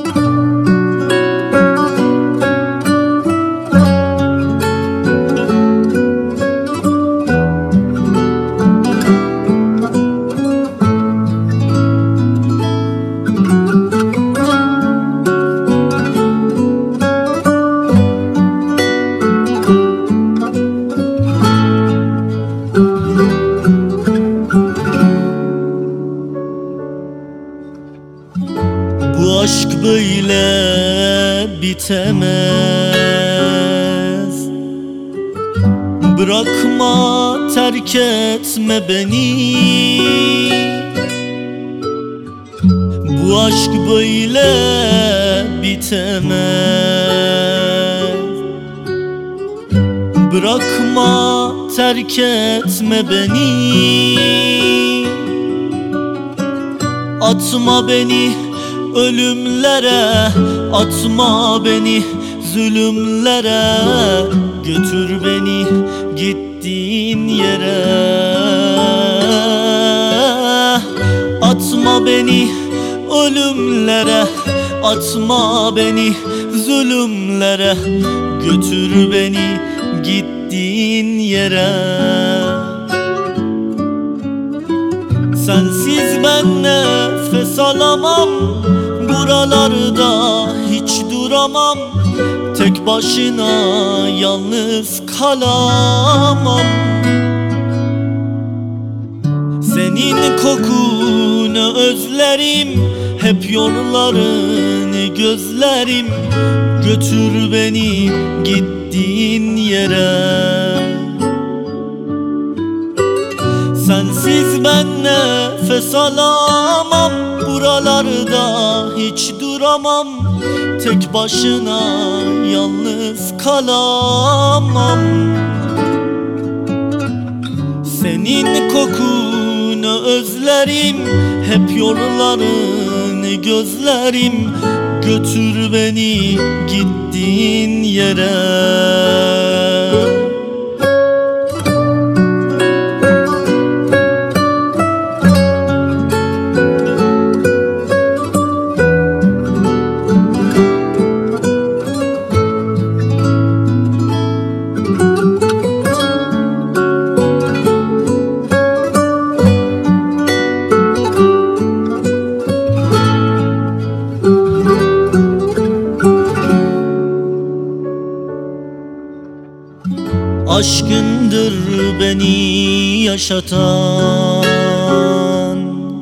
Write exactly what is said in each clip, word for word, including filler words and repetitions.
Bu aşk böyle bitemez. Bırakma, terk etme beni. Bu aşk böyle bitemez. Bırakma, terk etme beni. Atma beni ölümlere, atma beni zulümlere. Götür beni gittiğin yere. Atma beni ölümlere, atma beni zulümlere. Götür beni gittiğin yere. Sensiz ben nefes alamam, buralarda hiç duramam. Tek başına yalnız kalamam. Senin kokunu özlerim, hep yollarını gözlerim. Götür beni gittiğin yere. Sensiz ben nefes alamam, buralarda hiç duramam. Tek başına yalnız kalamam. Senin kokunu özlerim, hep yollarını gözlerim. Götür beni gittiğin yere. Aşkındır beni yaşatan,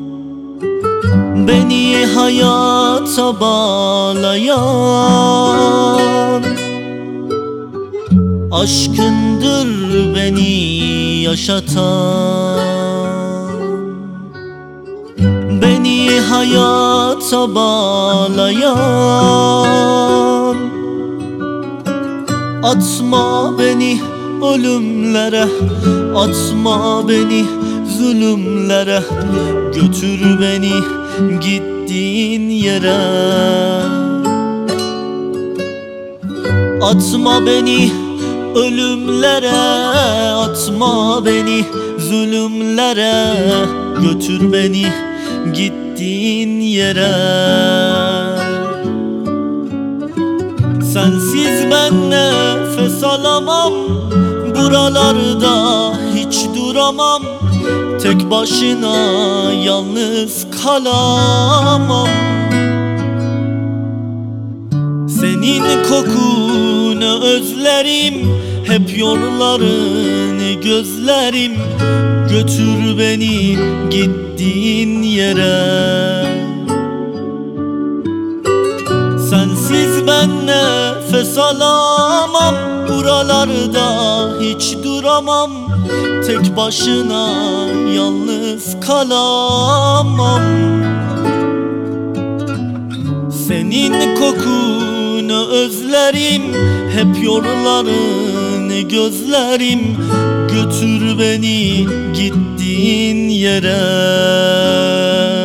beni hayata bağlayan. Aşkındır beni yaşatan, beni hayata bağlayan. Atma beni ölümlere, atma beni zulümlere. Götür beni gittiğin yere. Atma beni ölümlere, atma beni zulümlere. Götür beni gittiğin yere. Sensiz ben nefes alamam, buralarda hiç duramam. Tek başına yalnız kalamam. Senin kokunu özlerim, hep yollarını gözlerim. Götür beni gittiğin yere. Sensiz ben nefes alamam, buralarda hiç duramam. Tek başına yalnız kalamam. Senin kokunu özlerim, hep yollarını gözlerim. Götür beni gittiğin yere.